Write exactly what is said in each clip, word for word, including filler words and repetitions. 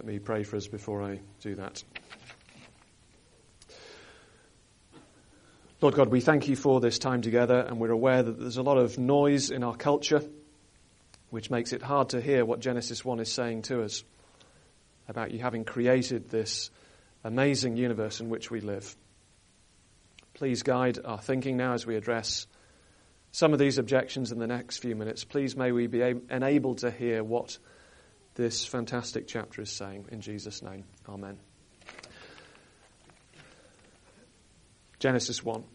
Let me pray for us before I do that. Lord God, we thank you for this time together, and we're aware that there's a lot of noise in our culture which makes it hard to hear what Genesis one is saying to us about you having created this amazing universe in which we live. Please guide our thinking now as we address some of these objections in the next few minutes. Please may we be enabled to hear what this fantastic chapter is saying. In Jesus' name, amen. Genesis one.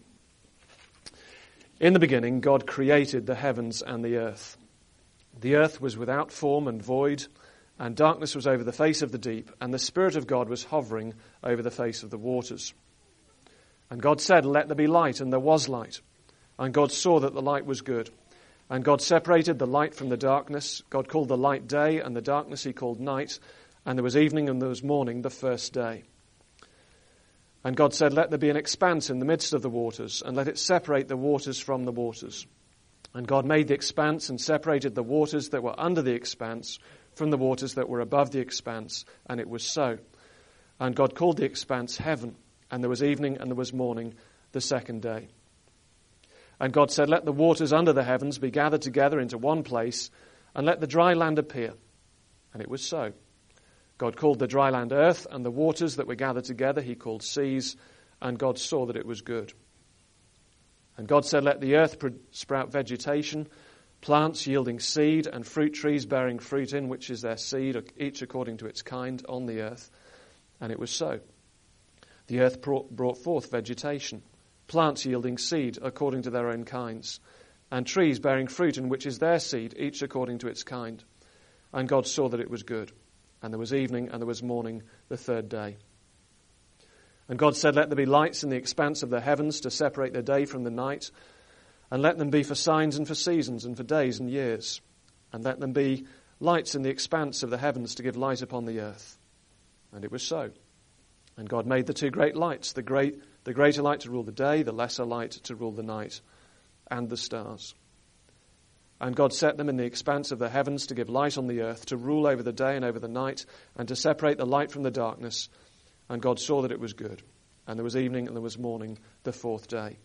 In the beginning, God created the heavens and the earth. The earth was without form and void, and darkness was over the face of the deep, and the Spirit of God was hovering over the face of the waters. And God said, "Let there be light," and there was light. And God saw that the light was good. And God separated the light from the darkness. God called the light day, and the darkness he called night. And there was evening and there was morning the first day. And God said, "Let there be an expanse in the midst of the waters, and let it separate the waters from the waters." And God made the expanse and separated the waters that were under the expanse from the waters that were above the expanse, and it was so. And God called the expanse heaven, and there was evening and there was morning the second day. And God said, "Let the waters under the heavens be gathered together into one place, and let the dry land appear." And it was so. God called the dry land earth, and the waters that were gathered together he called seas, and God saw that it was good. And God said, "Let the earth sprout vegetation, plants yielding seed, and fruit trees bearing fruit in which is their seed, each according to its kind, on the earth." And it was so. The earth brought forth vegetation, plants yielding seed according to their own kinds, and trees bearing fruit in which is their seed, each according to its kind. And God saw that it was good. And there was evening and there was morning the third day. And God said, "Let there be lights in the expanse of the heavens to separate the day from the night, and let them be for signs and for seasons and for days and years. And let them be lights in the expanse of the heavens to give light upon the earth." And it was so. And God made the two great lights, the great, the greater light to rule the day, the lesser light to rule the night, and the stars. And God set them in the expanse of the heavens to give light on the earth, to rule over the day and over the night, and to separate the light from the darkness. And God saw that it was good. And there was evening and there was morning the fourth day.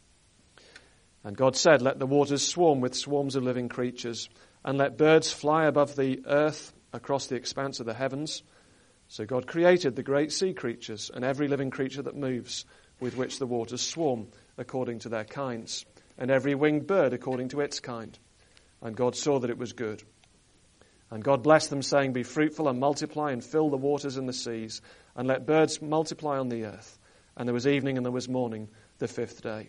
And God said, "Let the waters swarm with swarms of living creatures, and let birds fly above the earth across the expanse of the heavens." So God created the great sea creatures and every living creature that moves, with which the waters swarm according to their kinds, and every winged bird according to its kind. And God saw that it was good. And God blessed them, saying, "Be fruitful and multiply, and fill the waters and the seas, and let birds multiply on the earth." And there was evening and there was morning the fifth day.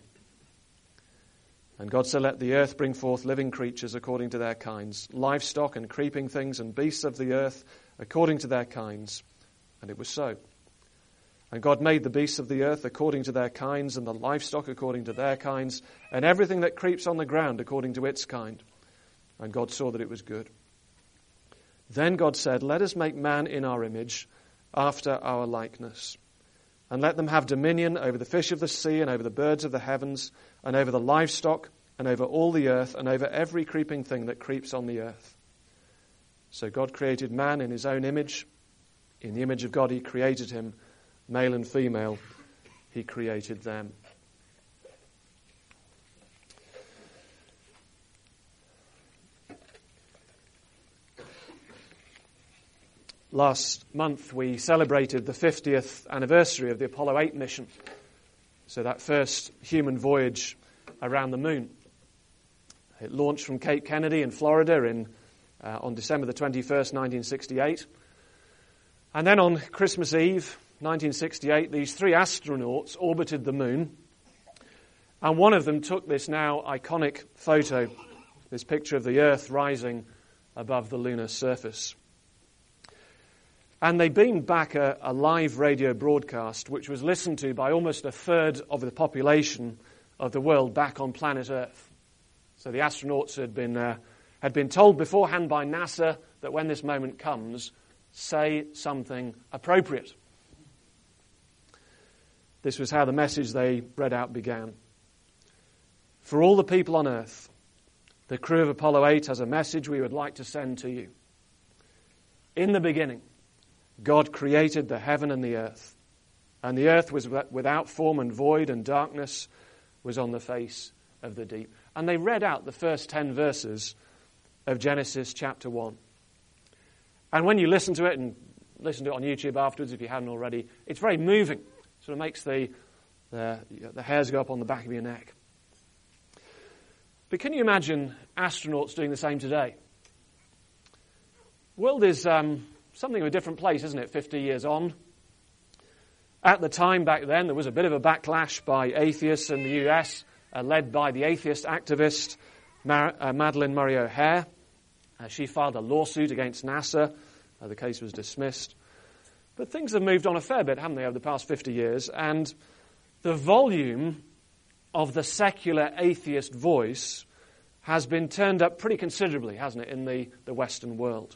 And God said, "Let the earth bring forth living creatures according to their kinds, livestock and creeping things and beasts of the earth according to their kinds." And it was so. And God made the beasts of the earth according to their kinds, and the livestock according to their kinds, and everything that creeps on the ground according to its kind. And God saw that it was good. Then God said, "Let us make man in our image, after our likeness. And let them have dominion over the fish of the sea, and over the birds of the heavens, and over the livestock, and over all the earth, and over every creeping thing that creeps on the earth." So God created man in his own image. In the image of God he created him. Male and female he created them. Last month we celebrated the fiftieth anniversary of the Apollo eight mission. So that first human voyage around the moon. It launched from Cape Kennedy in Florida in, uh, on December the twenty-first, nineteen sixty-eight. And then on Christmas Eve, nineteen sixty-eight, these three astronauts orbited the moon. And one of them took this now iconic photo, this picture of the Earth rising above the lunar surface. And they beamed back a, a live radio broadcast which was listened to by almost a third of the population of the world back on planet Earth. So the astronauts had been uh, had been told beforehand by NASA that when this moment comes, say something appropriate. This was how the message they read out began. "For all the people on Earth, the crew of Apollo eight has a message we would like to send to you. In the beginning, God created the heaven and the earth, and the earth was without form and void, and darkness was on the face of the deep. And they read out the first ten verses of Genesis chapter one. And when you listen to it, and listen to it on YouTube afterwards if you hadn't already, it's very moving. Sort of makes the, the, the hairs go up on the back of your neck. But can you imagine astronauts doing the same today? The world is um, something of a different place, isn't it, fifty years on? At the time back then, there was a bit of a backlash by atheists in the U S, uh, led by the atheist activist Mar- uh, Madeleine Murray O'Hair. Uh, she filed a lawsuit against NASA. Uh, the case was dismissed. But things have moved on a fair bit, haven't they, over the past fifty years? And the volume of the secular atheist voice has been turned up pretty considerably, hasn't it, in the, the Western world.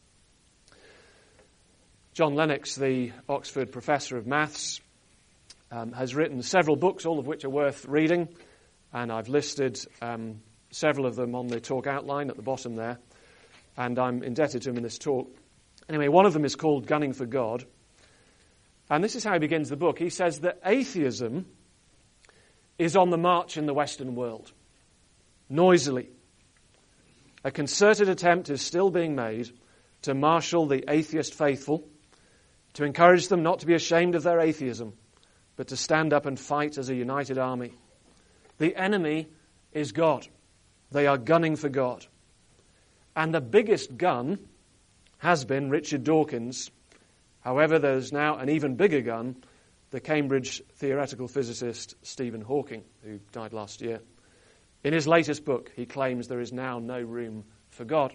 John Lennox, the Oxford professor of maths, um, has written several books, all of which are worth reading, and I've listed um, several of them on the talk outline at the bottom there, and I'm indebted to him in this talk. Anyway, one of them is called Gunning for God, and this is how he begins the book. He says that atheism is on the march in the Western world, noisily. A concerted attempt is still being made to marshal the atheist faithful, to encourage them not to be ashamed of their atheism, but to stand up and fight as a united army. The enemy is God. They are gunning for God. And the biggest gun has been Richard Dawkins. However, there's now an even bigger gun, the Cambridge theoretical physicist Stephen Hawking, who died last year. In his latest book, he claims there is now no room for God.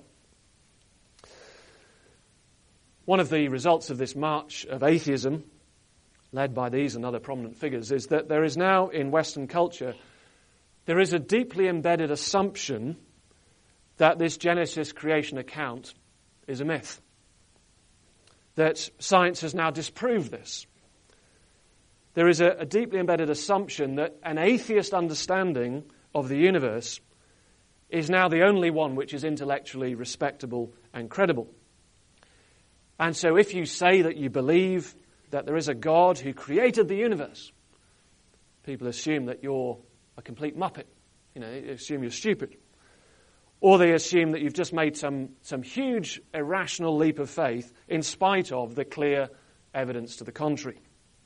One of the results of this march of atheism, led by these and other prominent figures, is that there is now in Western culture, there is a deeply embedded assumption that this Genesis creation account is a myth. That science has now disproved this. There is a, a deeply embedded assumption that an atheist understanding of the universe is now the only one which is intellectually respectable and credible. And so if you say that you believe that there is a God who created the universe, people assume that you're a complete muppet. You know, they assume you're stupid. Or they assume that you've just made some, some huge irrational leap of faith in spite of the clear evidence to the contrary.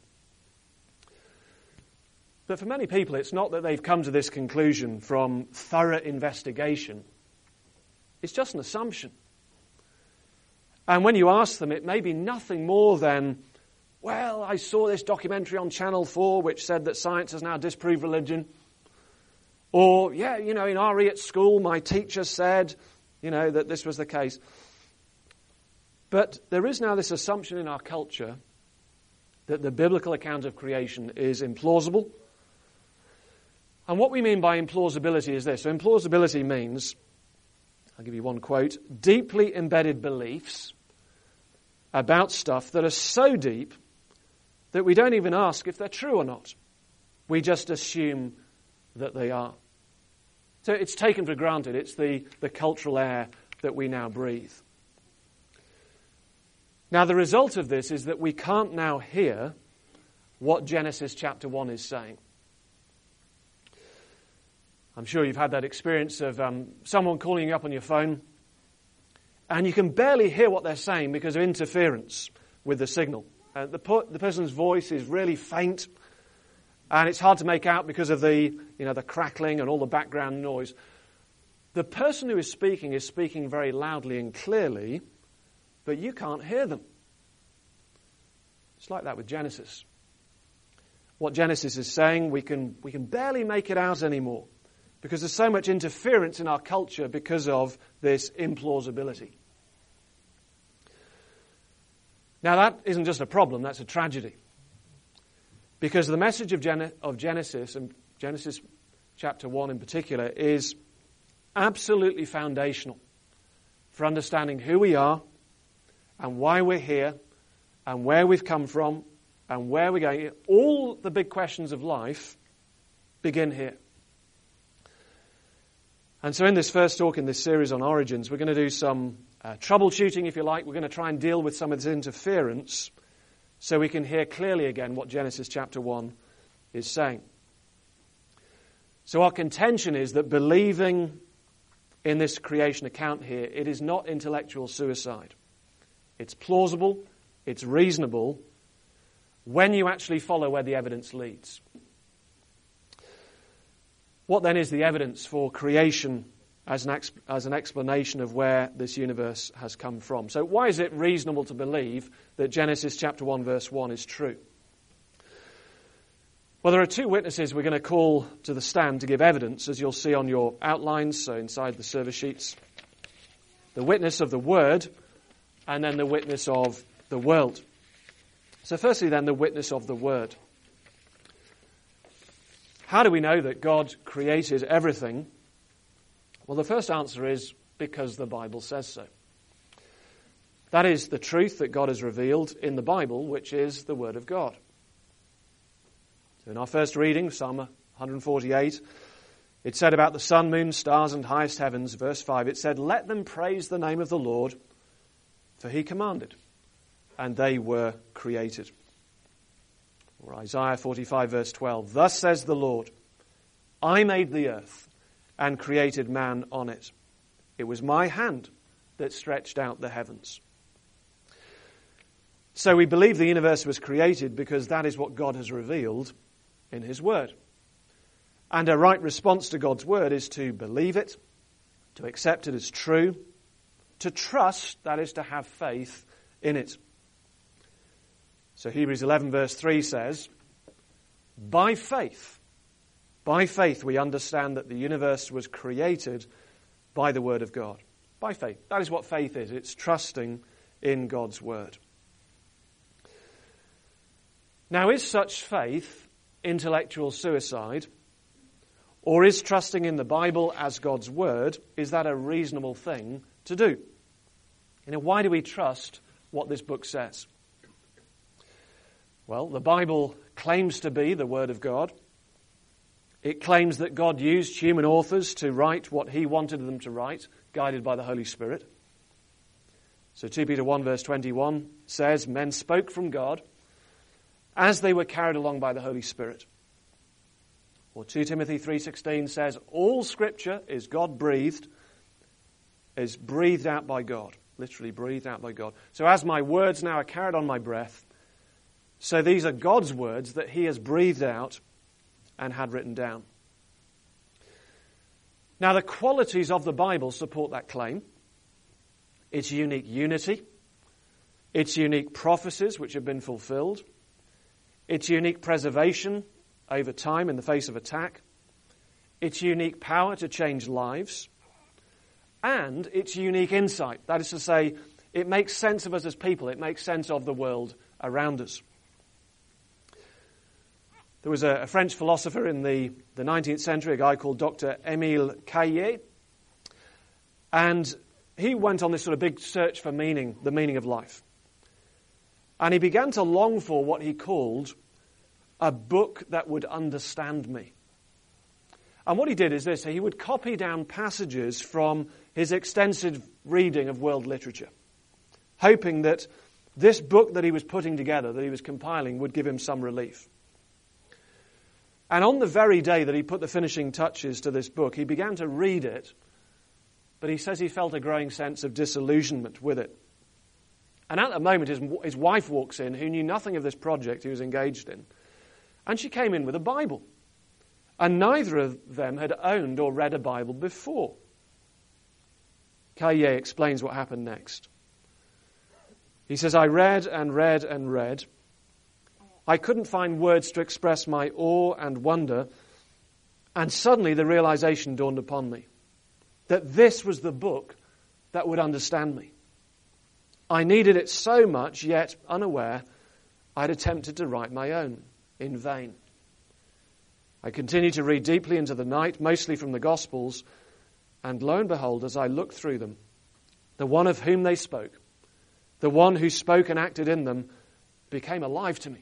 But for many people, it's not that they've come to this conclusion from thorough investigation. It's just an assumption. And when you ask them, it may be nothing more than, well, I saw this documentary on Channel four which said that science has now disproved religion. Or, yeah, you know, in R E at school, my teacher said, you know, that this was the case. But there is now this assumption in our culture that the biblical account of creation is implausible. And what we mean by implausibility is this. So implausibility means, I'll give you one quote, deeply embedded beliefs about stuff that are so deep that we don't even ask if they're true or not. We just assume that they are. So it's taken for granted. It's the, the cultural air that we now breathe. Now, the result of this is that we can't now hear what Genesis chapter one is saying. I'm sure you've had that experience of um, someone calling you up on your phone, and you can barely hear what they're saying because of interference with the signal. Uh, the, po- the person's voice is really faint, and it's hard to make out because of the, you know, the crackling and all the background noise. The person who is speaking is speaking very loudly and clearly, but you can't hear them. It's like that with Genesis. What Genesis is saying, we can we can barely make it out anymore because there's so much interference in our culture because of this implausibility. Now that isn't just a problem, that's a tragedy. Because the message of, Gen- of Genesis, and Genesis chapter one in particular, is absolutely foundational for understanding who we are and why we're here and where we've come from and where we're going. All the big questions of life begin here. And so in this first talk in this series on origins, we're going to do some uh, troubleshooting, if you like. We're going to try and deal with some of this interference so we can hear clearly again what Genesis chapter one is saying. So our contention is that believing in this creation account here, it is not intellectual suicide. It's plausible, it's reasonable, when you actually follow where the evidence leads. What then is the evidence for creation as an, exp- as an explanation of where this universe has come from? So why is it reasonable to believe that Genesis chapter one verse one is true? Well, there are two witnesses we're going to call to the stand to give evidence, as you'll see on your outlines, so inside the service sheets. The witness of the Word, and then the witness of the world. So firstly then, the witness of the Word. How do we know that God created everything? Well, the first answer is because the Bible says so. That is the truth that God has revealed in the Bible, which is the Word of God. So in our first reading, Psalm one forty-eight, it said about the sun, moon, stars, and highest heavens, verse five, it said, "Let them praise the name of the Lord, for he commanded, and they were created." Or Isaiah forty-five verse twelve, "Thus says the Lord, I made the earth and created man on it. It was my hand that stretched out the heavens." So we believe the universe was created because that is what God has revealed in his word. And a right response to God's word is to believe it, to accept it as true, to trust, that is to have faith in it. So Hebrews eleven verse three says, by faith, by faith we understand that the universe was created by the word of God. By faith. That is what faith is. It's trusting in God's word. Now, is such faith intellectual suicide? Or is trusting in the Bible as God's word, is that a reasonable thing to do? You know, why do we trust what this book says? Well, the Bible claims to be the Word of God. It claims that God used human authors to write what he wanted them to write, guided by the Holy Spirit. So Second Peter one verse twenty-one says, men spoke from God as they were carried along by the Holy Spirit. Or Second Timothy three sixteen says, all Scripture is God-breathed, is breathed out by God. Literally breathed out by God. So as my words now are carried on my breath, so these are God's words that he has breathed out and had written down. Now the qualities of the Bible support that claim. Its unique unity, its unique prophecies which have been fulfilled, its unique preservation over time in the face of attack, its unique power to change lives, and its unique insight. That is to say, it makes sense of us as people. It makes sense of the world around us. There was a, a French philosopher in the, the nineteenth century, a guy called Doctor Émile Caillet, and he went on this sort of big search for meaning, the meaning of life. And he began to long for what he called a book that would understand me. And what he did is this, he would copy down passages from his extensive reading of world literature, hoping that this book that he was putting together, that he was compiling, would give him some relief. And on the very day that he put the finishing touches to this book, he began to read it, but he says he felt a growing sense of disillusionment with it. And at that moment, his, his wife walks in, who knew nothing of this project he was engaged in. And she came in with a Bible. And neither of them had owned or read a Bible before. Caillet explains what happened next. He says, I read and read and read. I couldn't find words to express my awe and wonder. And suddenly the realization dawned upon me that this was the book that would understand me. I needed it so much, yet unaware, I'd attempted to write my own in vain. I continued to read deeply into the night, mostly from the Gospels, and lo and behold, as I looked through them, the one of whom they spoke, the one who spoke and acted in them, became alive to me.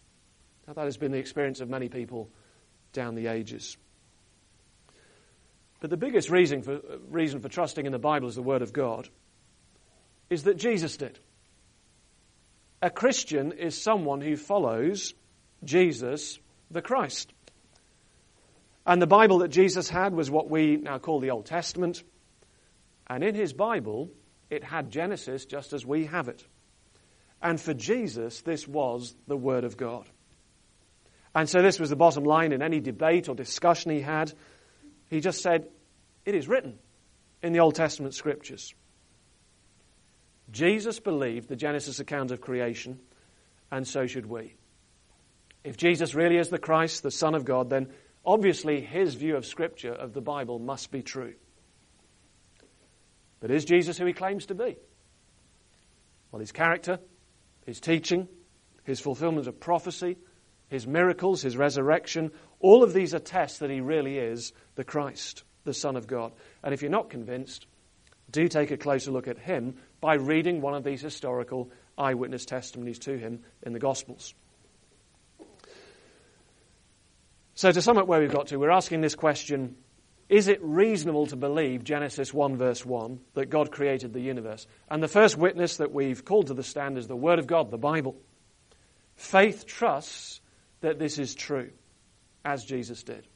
Now, that has been the experience of many people down the ages. But the biggest reason for, reason for trusting in the Bible as the Word of God is that Jesus did. A Christian is someone who follows Jesus, the Christ. And the Bible that Jesus had was what we now call the Old Testament. And in his Bible, it had Genesis just as we have it. And for Jesus, this was the Word of God. And so this was the bottom line in any debate or discussion he had. He just said, it is written in the Old Testament scriptures. Jesus believed the Genesis account of creation, and so should we. If Jesus really is the Christ, the Son of God, then obviously his view of Scripture, of the Bible, must be true. But is Jesus who he claims to be? Well, his character, his teaching, his fulfillment of prophecy, his miracles, his resurrection, all of these attest that he really is the Christ, the Son of God. And if you're not convinced, do take a closer look at him by reading one of these historical eyewitness testimonies to him in the Gospels. So to sum up where we've got to, we're asking this question, is it reasonable to believe Genesis one verse one, that God created the universe? And the first witness that we've called to the stand is the Word of God, the Bible. Faith trusts that this is true, as Jesus did.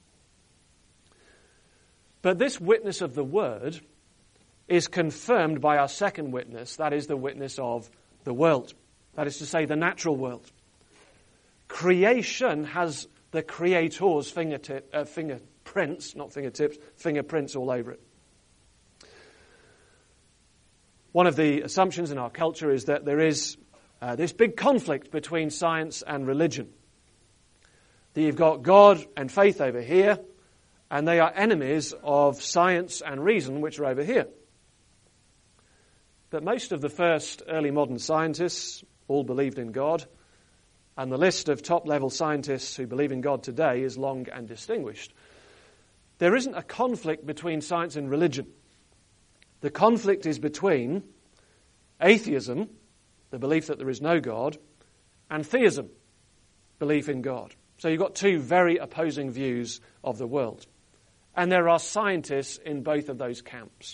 But this witness of the Word is confirmed by our second witness, that is the witness of the world. That is to say, the natural world. Creation has the Creator's fingertip, uh, fingerprints, not fingertips, fingerprints all over it. One of the assumptions in our culture is that there is uh, this big conflict between science and religion. That you've got God and faith over here, and they are enemies of science and reason, which are over here. But most of the first early modern scientists all believed in God, and the list of top-level scientists who believe in God today is long and distinguished. There isn't a conflict between science and religion. The conflict is between atheism, the belief that there is no God, and theism, belief in God. So you've got two very opposing views of the world. And there are scientists in both of those camps.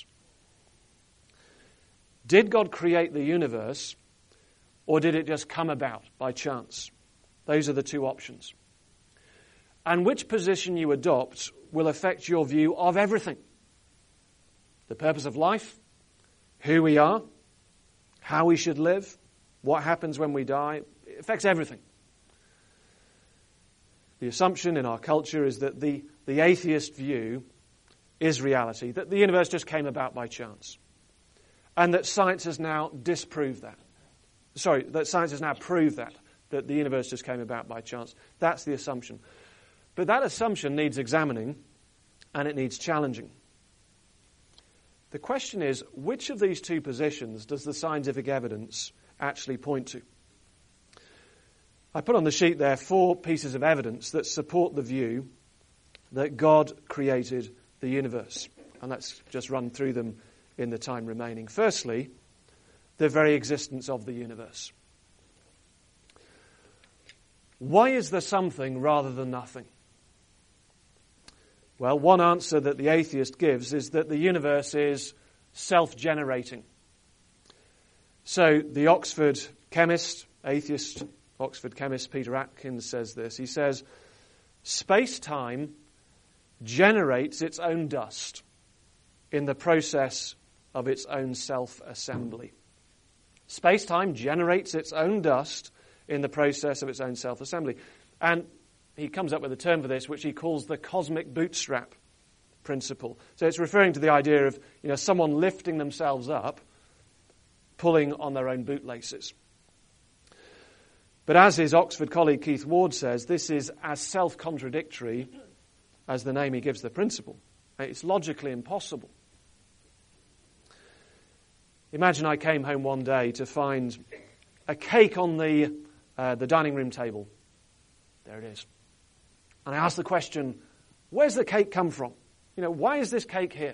Did God create the universe, or did it just come about by chance? Those are the two options. And which position you adopt will affect your view of everything. The purpose of life, who we are, how we should live, what happens when we die. It affects everything. The assumption in our culture is that the, the atheist view is reality, that the universe just came about by chance. And that science has now disproved that. Sorry, that science has now proved that, that the universe just came about by chance. That's the assumption. But that assumption needs examining, and it needs challenging. The question is, which of these two positions does the scientific evidence actually point to? I put on the sheet there four pieces of evidence that support the view that God created the universe. And let's just run through them in the time remaining. Firstly, the very existence of the universe. Why is there something rather than nothing? Well, one answer that the atheist gives is that the universe is self-generating. So the Oxford chemist, atheist Oxford chemist Peter Atkins says this. He says, space-time generates its own dust in the process of its own self-assembly. Space-time generates its own dust in the process of its own self-assembly. And he comes up with a term for this, which he calls the cosmic bootstrap principle. So it's referring to the idea of, you know, someone lifting themselves up, pulling on their own bootlaces. But as his Oxford colleague Keith Ward says, this is as self-contradictory as the name he gives the principle. It's logically impossible. Imagine I came home one day to find a cake on the uh, the dining room table. There it is. And I asked the question, where's the cake come from? You know, why is this cake here?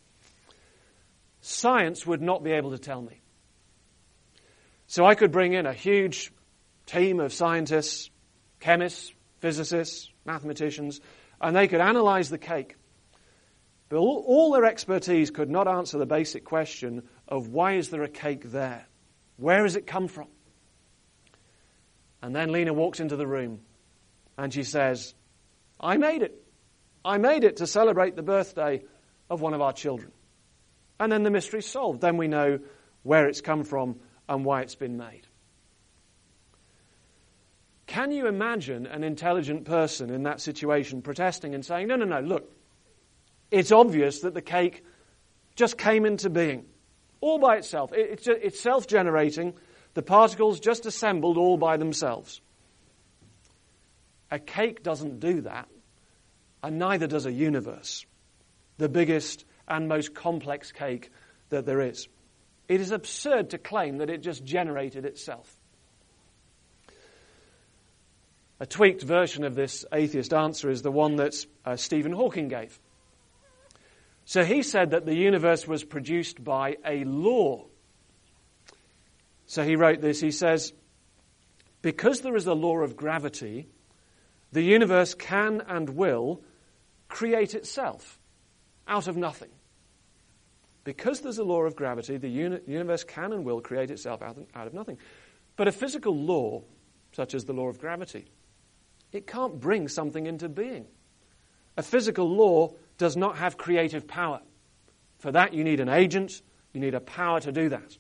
Science would not be able to tell me. So I could bring in a huge team of scientists, chemists, physicists, mathematicians, and they could analyze the cake. But all, all their expertise could not answer the basic question of why is there a cake there? Where has it come from? And then Lena walks into the room and she says, I made it. I made it to celebrate the birthday of one of our children. And then the mystery's solved. Then we know where it's come from and why it's been made. Can you imagine an intelligent person in that situation protesting and saying, no, no, no, look, it's obvious that the cake just came into being all by itself. It's, it's self-generating. The particles just assembled all by themselves. A cake doesn't do that, and neither does a universe, the biggest and most complex cake that there is. It is absurd to claim that it just generated itself. A tweaked version of this atheist answer is the one that uh, Stephen Hawking gave. So he said that the universe was produced by a law. So he wrote this, he says, because there is a law of gravity, the universe can and will create itself out of nothing. Because there's a law of gravity, the uni- universe can and will create itself out of, out of nothing. But a physical law, such as the law of gravity, it can't bring something into being. A physical law does not have creative power. For that you need an agent, you need a power to do that.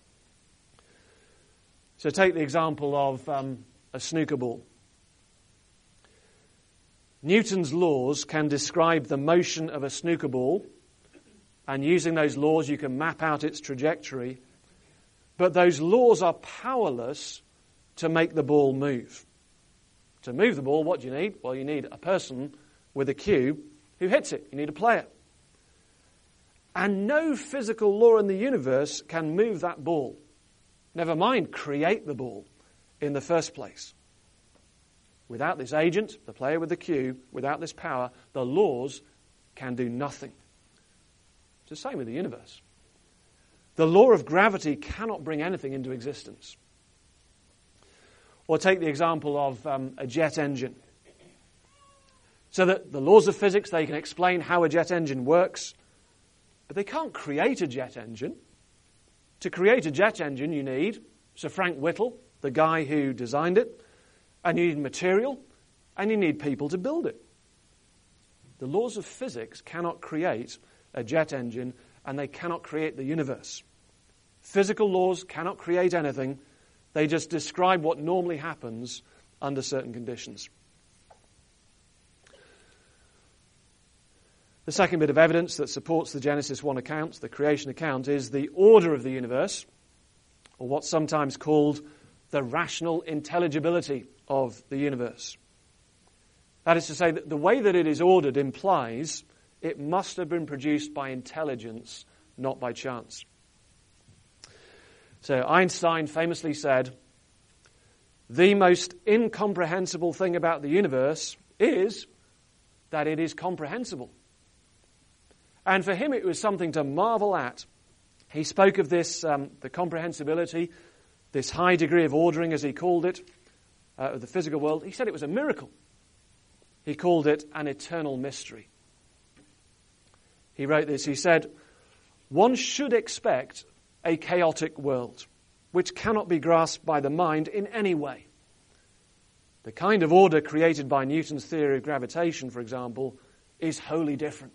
So take the example of um, a snooker ball. Newton's laws can describe the motion of a snooker ball, and using those laws you can map out its trajectory, but those laws are powerless to make the ball move. To move the ball, what do you need? Well, you need a person with a cue who hits it. You need a player. And no physical law in the universe can move that ball. Never mind create the ball in the first place. Without this agent, the player with the cue, without this power, the laws can do nothing. It's the same with the universe. The law of gravity cannot bring anything into existence. Or take the example of um, a jet engine. So that the laws of physics, they can explain how a jet engine works, but they can't create a jet engine. To create a jet engine, you need Sir Frank Whittle, the guy who designed it, and you need material, and you need people to build it. The laws of physics cannot create a jet engine, and they cannot create the universe. Physical laws cannot create anything. They just describe what normally happens under certain conditions. The second bit of evidence that supports the Genesis one account, the creation account, is the order of the universe, or what's sometimes called the rational intelligibility of the universe. That is to say, that the way that it is ordered implies it must have been produced by intelligence, not by chance. So Einstein famously said, the most incomprehensible thing about the universe is that it is comprehensible. And for him it was something to marvel at. He spoke of this, um, the comprehensibility, this high degree of ordering, as he called it, uh, of the physical world. He said it was a miracle. He called it an eternal mystery. He wrote this, he said, one should expect a chaotic world, which cannot be grasped by the mind in any way. The kind of order created by Newton's theory of gravitation, for example, is wholly different.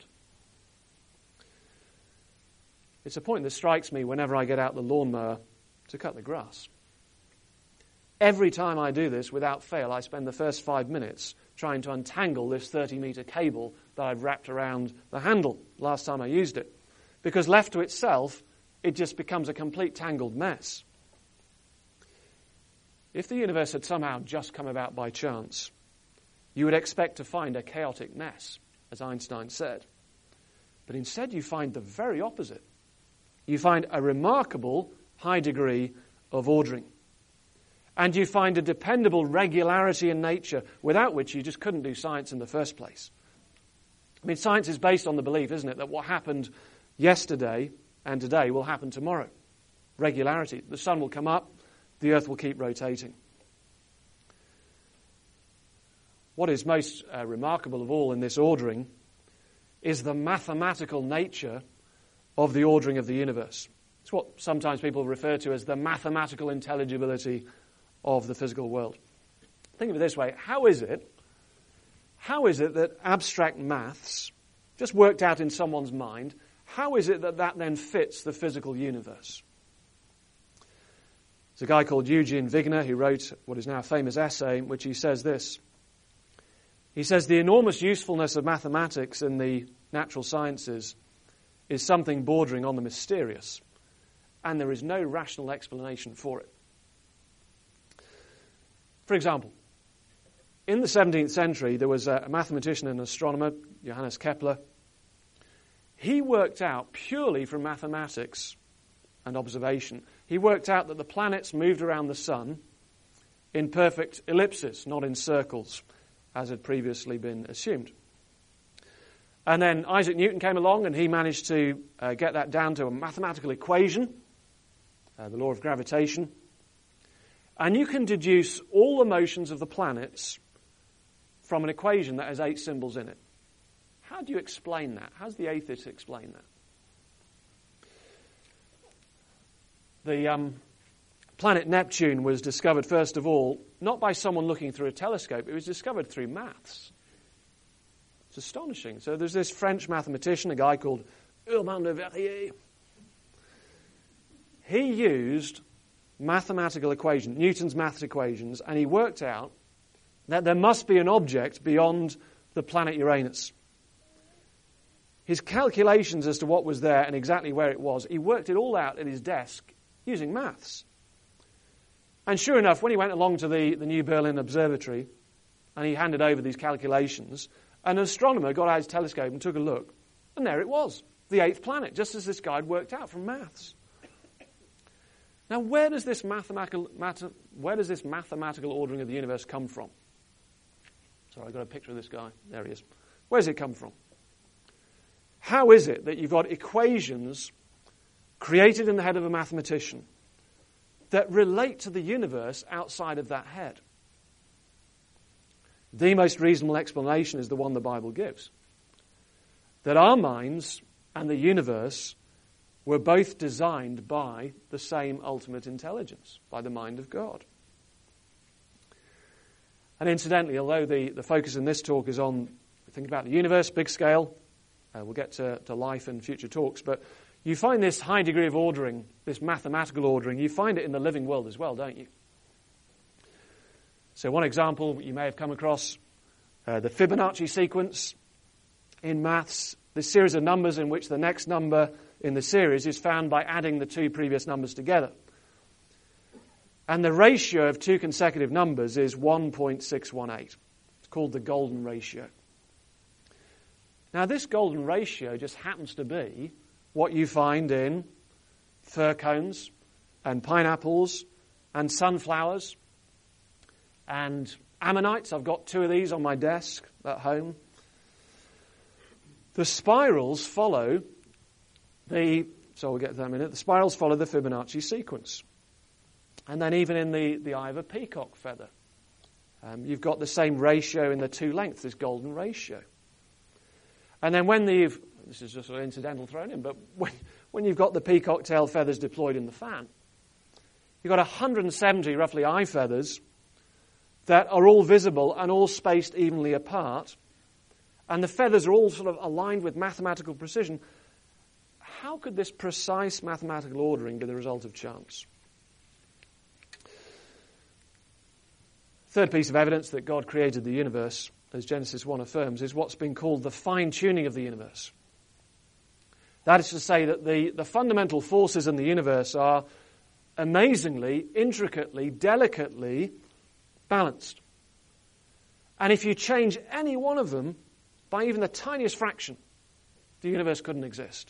It's a point that strikes me whenever I get out the lawnmower to cut the grass. Every time I do this, without fail, I spend the first five minutes trying to untangle this thirty-metre cable that I've wrapped around the handle last time I used it. Because left to itself, it just becomes a complete tangled mess. If the universe had somehow just come about by chance, you would expect to find a chaotic mess, as Einstein said. But instead you find the very opposite. You find a remarkable high degree of ordering. And you find a dependable regularity in nature, without which you just couldn't do science in the first place. I mean, science is based on the belief, isn't it, that what happened yesterday and today will happen tomorrow. Regularity. The sun will come up, the earth will keep rotating. What is most uh, remarkable of all in this ordering is the mathematical nature of the ordering of the universe. It's what sometimes people refer to as the mathematical intelligibility of the physical world. Think of it this way. How is it, how is it that abstract maths, just worked out in someone's mind, how is it that that then fits the physical universe? There's a guy called Eugene Wigner who wrote what is now a famous essay in which he says this. He says, the enormous usefulness of mathematics in the natural sciences is something bordering on the mysterious, and there is no rational explanation for it. For example, in the seventeenth century, there was a mathematician and astronomer, Johannes Kepler. He worked out, purely from mathematics and observation, he worked out that the planets moved around the sun in perfect ellipses, not in circles, as had previously been assumed. And then Isaac Newton came along and he managed to uh, get that down to a mathematical equation, uh, the law of gravitation. And you can deduce all the motions of the planets from an equation that has eight symbols in it. How do you explain that? How does the atheist explain that? The um, planet Neptune was discovered, first of all, not by someone looking through a telescope. It was discovered through maths. It's astonishing. So there's this French mathematician, a guy called Urbain Le Verrier. He used mathematical equations, Newton's maths equations, and he worked out that there must be an object beyond the planet Uranus. His calculations as to what was there and exactly where it was, he worked it all out at his desk using maths. And sure enough, when he went along to the, the New Berlin Observatory and he handed over these calculations, an astronomer got out his telescope and took a look, and there it was, the eighth planet, just as this guy had worked out from maths. Now, where does this mathematical matter, where does this mathematical ordering of the universe come from? Sorry, I got a picture of this guy. There he is. Where does it come from? How is it that you've got equations created in the head of a mathematician that relate to the universe outside of that head? The most reasonable explanation is the one the Bible gives. That our minds and the universe were both designed by the same ultimate intelligence, by the mind of God. And incidentally, although the, the focus in this talk is on thinking about the universe, big scale, uh, we'll get to, to life in future talks, but you find this high degree of ordering, this mathematical ordering, you find it in the living world as well, don't you? So one example you may have come across, uh, the Fibonacci sequence in maths, this series of numbers in which the next number in the series is found by adding the two previous numbers together. And the ratio of two consecutive numbers is one point six one eight. It's called the golden ratio. Now, this golden ratio just happens to be what you find in fir cones and pineapples and sunflowers and ammonites. I've got two of these on my desk at home. The spirals follow the, so we'll get to that in a minute, the spirals follow the Fibonacci sequence. And then even in the, the eye of a peacock feather, um, you've got the same ratio in the two lengths, this golden ratio. And then when the, this is just an incidental thrown in, but when, when you've got the peacock tail feathers deployed in the fan, you've got one hundred seventy roughly eye feathers that are all visible and all spaced evenly apart, and the feathers are all sort of aligned with mathematical precision. How could this precise mathematical ordering be the result of chance? Third piece of evidence that God created the universe, as Genesis one affirms, is what's been called the fine-tuning of the universe. That is to say that the, the fundamental forces in the universe are amazingly, intricately, delicately balanced. And if you change any one of them by even the tiniest fraction, the universe couldn't exist.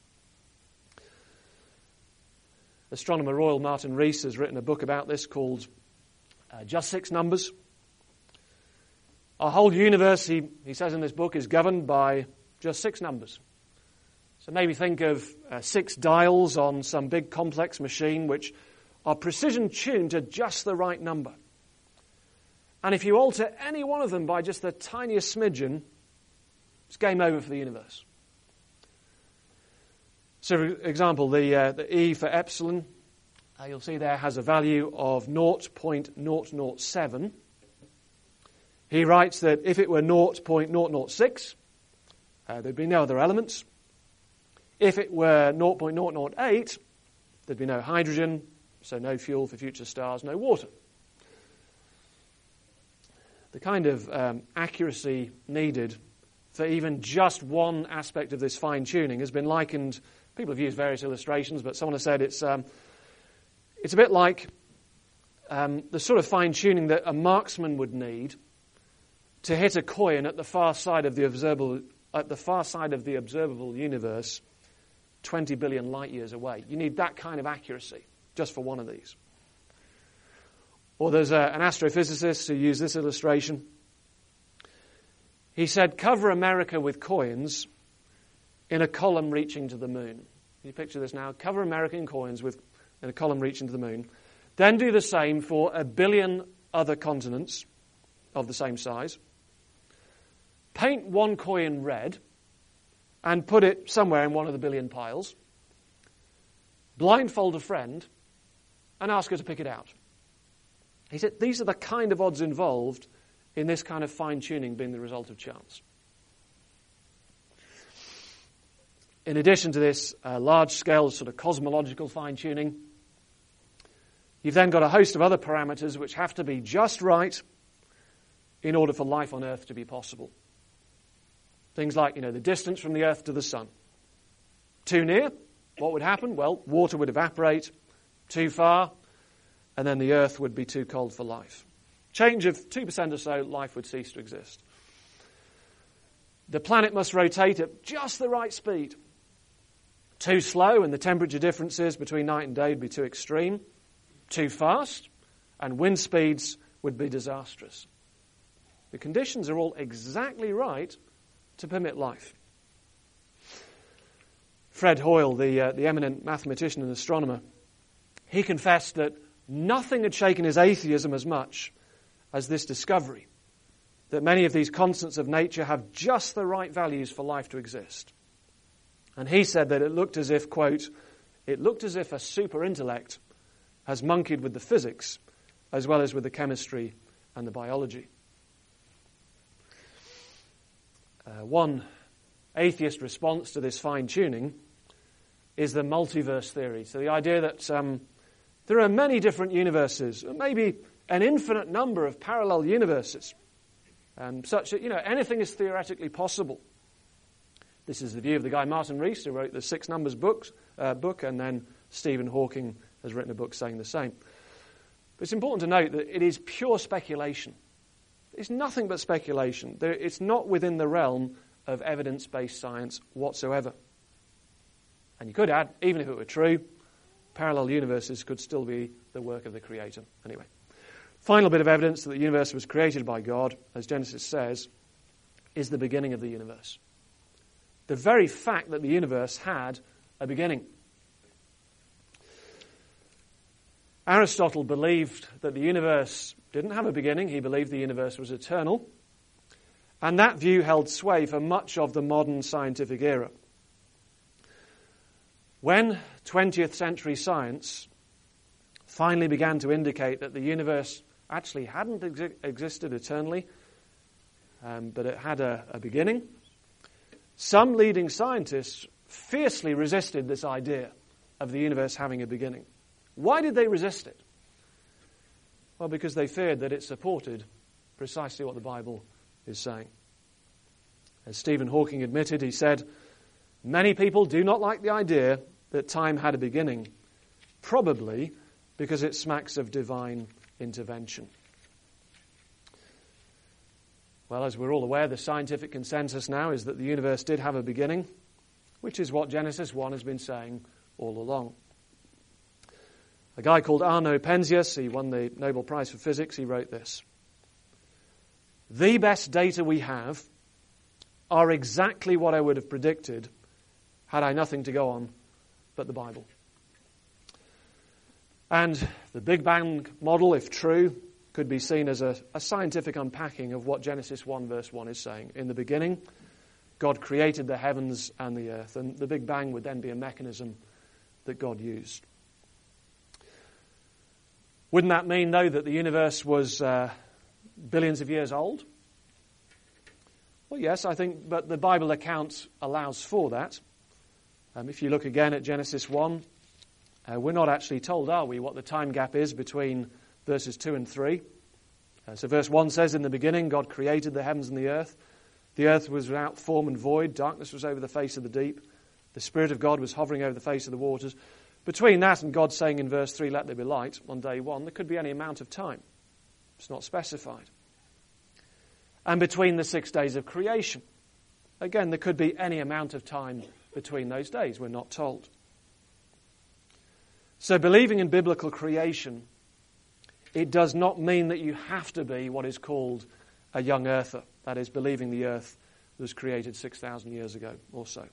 Astronomer Royal Martin Rees has written a book about this called uh, Just Six Numbers. Our whole universe, he, he says in this book, is governed by just six numbers. So maybe think of uh, six dials on some big complex machine which are precision tuned to just the right number. And if you alter any one of them by just the tiniest smidgen, It's game over for the universe. So, for example, the, uh, the E for epsilon, uh, you'll see there has a value of zero point zero zero seven. He writes that if it were zero point zero zero six, uh, there'd be no other elements. If it were zero point zero zero eight, there'd be no hydrogen, so no fuel for future stars, no water. The kind of um, accuracy needed for even just one aspect of this fine-tuning has been likened, people have used various illustrations, but someone has said it's um, it's a bit like um, the sort of fine-tuning that a marksman would need to hit a coin at the far side of the observable, at the far side of the observable universe, twenty billion light years away. You need that kind of accuracy just for one of these. Or there's a, an astrophysicist who used this illustration. He said, cover America with coins in a column reaching to the moon. Can you picture this now? Cover American coins with in a column reaching to the moon. Then do the same for a billion other continents of the same size. Paint one coin red and put it somewhere in one of the billion piles. Blindfold a friend and ask her to pick it out. He said, these are the kind of odds involved in this kind of fine-tuning being the result of chance. In addition to this uh, large-scale sort of cosmological fine-tuning, you've then got a host of other parameters which have to be just right in order for life on Earth to be possible. Things like, you know, the distance from the Earth to the Sun. Too near, what would happen? Well, water would evaporate. Too far, and then the Earth would be too cold for life. Change of two percent or so, life would cease to exist. The planet must rotate at just the right speed. Too slow, and the temperature differences between night and day would be too extreme. Too fast, and wind speeds would be disastrous. The conditions are all exactly right to permit life. Fred Hoyle, the, uh, the eminent mathematician and astronomer, he confessed that nothing had shaken his atheism as much as this discovery, that many of these constants of nature have just the right values for life to exist. And he said that it looked as if, quote, it looked as if a super intellect has monkeyed with the physics as well as with the chemistry and the biology. Uh, one atheist response to this fine-tuning is the multiverse theory. So the idea that um, there are many different universes, maybe an infinite number of parallel universes, and such that, you know, anything is theoretically possible. This is the view of the guy Martin Rees, who wrote the Six Numbers books, uh, book, and then Stephen Hawking has written a book saying the same. But it's important to note that it is pure speculation. It's nothing but speculation. There, it's not within the realm of evidence-based science whatsoever. And you could add, even if it were true, parallel universes could still be the work of the Creator. Anyway, final bit of evidence that the universe was created by God, as Genesis says, is the beginning of the universe. The very fact that the universe had a beginning. Aristotle believed that the universe didn't have a beginning. He believed the universe was eternal. And that view held sway for much of the modern scientific era. When twentieth century science finally began to indicate that the universe actually hadn't exi- existed eternally, um, but it had a, a beginning, some leading scientists fiercely resisted this idea of the universe having a beginning. Why did they resist it? Well, because they feared that it supported precisely what the Bible is saying. As Stephen Hawking admitted, he said, many people do not like the idea that time had a beginning, probably because it smacks of divine intervention. Well, as we're all aware, the scientific consensus now is that the universe did have a beginning, which is what Genesis one has been saying all along. A guy called Arno Penzias, he won the Nobel Prize for Physics, he wrote this. The best data we have are exactly what I would have predicted had I nothing to go on but the Bible. And the Big Bang model, if true, could be seen as a, a scientific unpacking of what Genesis one verse one is saying. In the beginning, God created the heavens and the earth, and the Big Bang would then be a mechanism that God used. Wouldn't that mean, though, that the universe was uh, billions of years old? Well, yes, I think, but the Bible account allows for that. Um, if you look again at Genesis one, uh, we're not actually told, are we, what the time gap is between verses two and three. Uh, so verse one says, in the beginning God created the heavens and the earth. The earth was without form and void. Darkness was over the face of the deep. The Spirit of God was hovering over the face of the waters. Between that and God saying in verse three, let there be light, on day one, there could be any amount of time. It's not specified. And between the six days of creation, again, there could be any amount of time between those days. We're not told. So believing in biblical creation, it does not mean that you have to be what is called a young earther. That is, believing the earth was created six thousand years ago or so.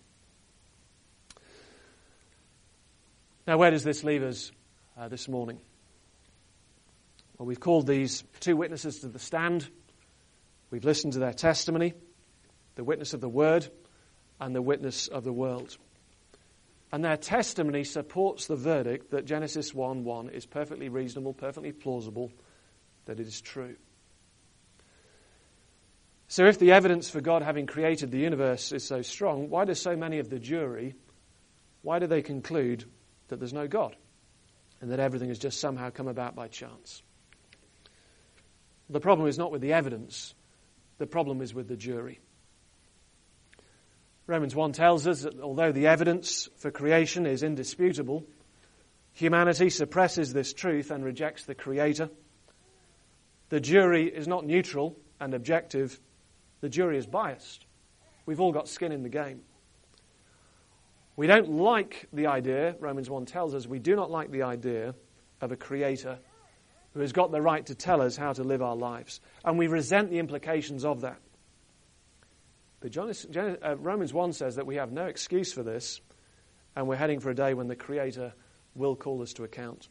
Now, where does this leave us uh, this morning? Well, we've called these two witnesses to the stand. We've listened to their testimony, the witness of the Word and the witness of the world. And their testimony supports the verdict that Genesis one one is perfectly reasonable, perfectly plausible, that it is true. So if the evidence for God having created the universe is so strong, why do so many of the jury, why do they conclude that there's no God and that everything has just somehow come about by chance? The problem is not with the evidence. The problem is with the jury. Romans one tells us that although the evidence for creation is indisputable, humanity suppresses this truth and rejects the Creator. The jury is not neutral and objective. The jury is biased. We've all got skin in the game. We don't like the idea, Romans one tells us, we do not like the idea of a Creator who has got the right to tell us how to live our lives. And we resent the implications of that. But John, uh, Romans one says that we have no excuse for this, and we're heading for a day when the Creator will call us to account.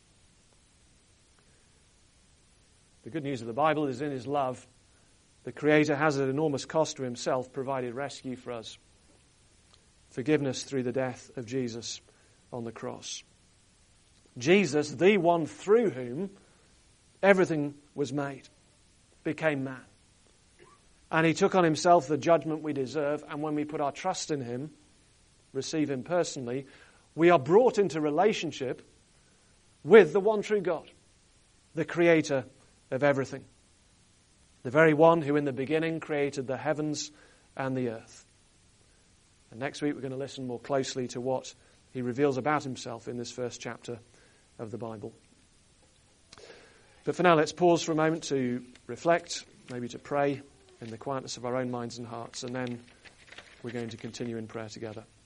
The good news of the Bible is in His love, the Creator has at enormous cost to Himself provided rescue for us. Forgiveness through the death of Jesus on the cross. Jesus, the one through whom everything was made, became man. And He took on Himself the judgment we deserve, and when we put our trust in Him, receive Him personally, we are brought into relationship with the one true God, the Creator of everything. The very one who in the beginning created the heavens and the earth. And next week we're going to listen more closely to what He reveals about Himself in this first chapter of the Bible. But for now, let's pause for a moment to reflect, maybe to pray in the quietness of our own minds and hearts, and then we're going to continue in prayer together.